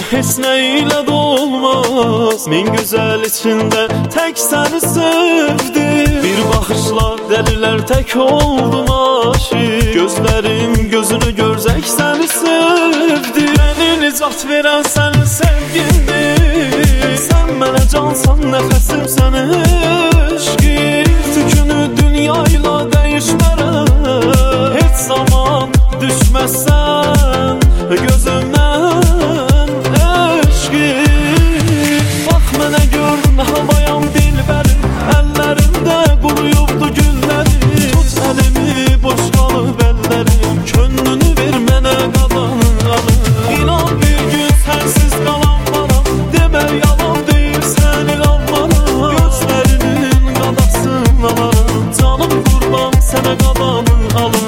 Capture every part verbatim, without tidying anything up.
heç nə ilə də olmaz. Min gözəl içində tək səni sevdim. Bir baxışla dəlilər tək oldum aşiq. Gözlərim gözünü görsək səni sevdim. Məni nicat verən sənin sevgindir. Sən mənə cansan, nəfəsim sənin eşqin. Tükünü dünyayla dəyişmərəm, heç zaman düşməzsən gözümdən eşqin. Bax mənə gör, nə havayam dilbərim, əllərimdə quruyubdu güllərim. Tut əlimi, boş qalıb əllərim, könlünü ver mənə qadanın alım. İnan bir gün sənsiz qalan varam, demək yalan deyil səni almaram. Gözlərinin qadasını alaram, canım qurban sənə qadanın alım.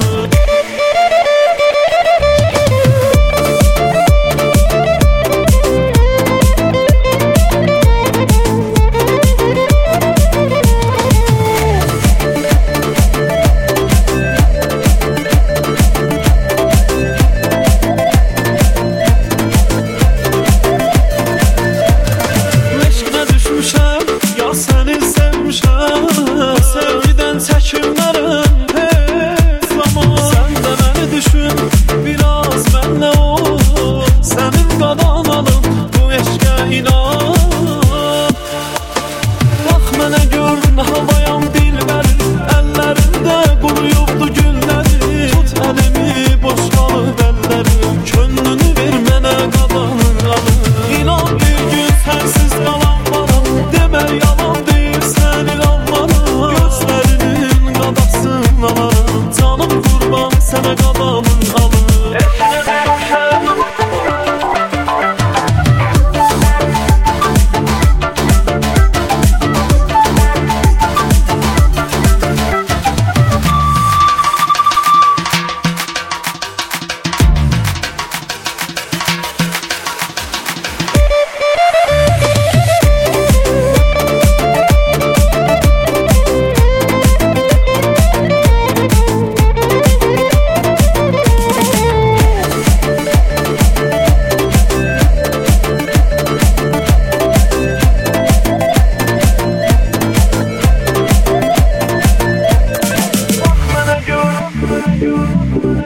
Sevgidən çəkinmərəm heç zaman. Sən də məni düşün, biraz mənlə ol. Sənin qadan alım, bu eşqə inan. Bax mənə gör, nə havayam dilbərim, əllərimdə quruyubdu güllərim. Tut əlimi, boş qalıb əllərim, könlünü ver mənə qadanın alım. İnan bir gün sənsiz qalan varam, demək yalan deyil səni almaram. Gözlərinin qadasını alaram, canım qurban sənə qadanın alım.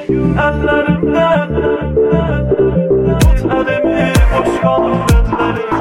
Əllərimdən tut əlimi, boş qalıb əllərim.